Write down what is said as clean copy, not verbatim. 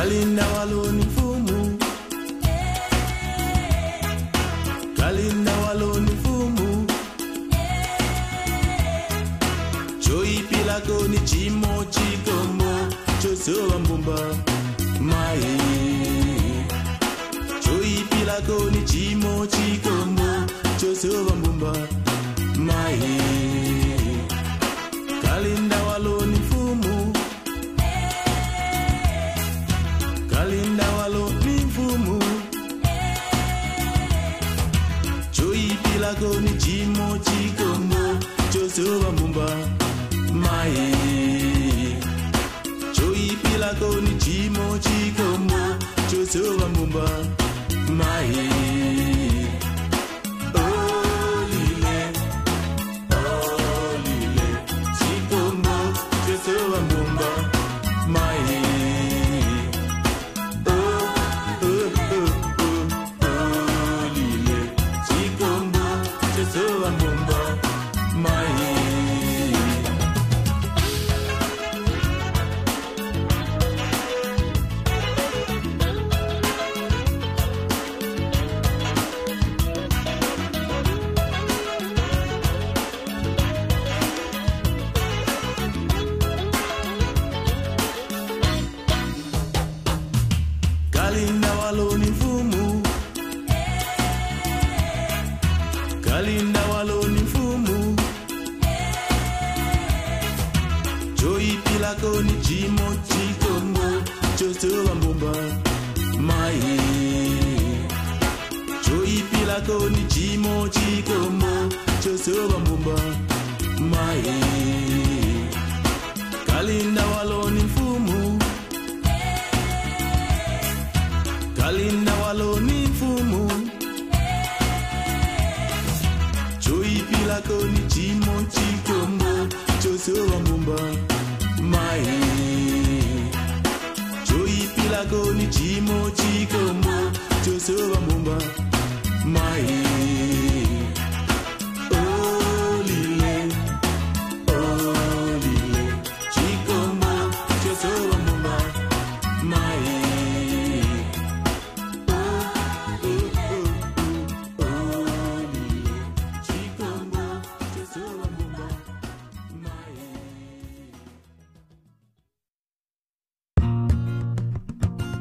Kalinda waloni mfumu, Kalinda waloni mfumu, choipi lako ni chimo chikombo, chosowa mbumba mai. Choipi lako ni chimo chikombo, chosowa mbumba mai. Kalinda waloni mfumu, Kalinda waloni mfumu, choipi lako ni chimo chikombo, chosowa mbumba mai. Choipi lako ni chimo chikombo, chosowa mbumba mai. Kalinda waloni mfumu, Kalinda waloni mfumu, choipi lako ni chimo chikombo, chosowa mbumba mai. Choipi lako ni chimo chikombo, chosowa mbumba mai. Kalinda waloni mfumu, Kalinda waloni mfumu, choipi lako ni chimo chikombo, chosowa mbumba mai. Choipi lako ni chimo chikombo, chosowa mbumba mai.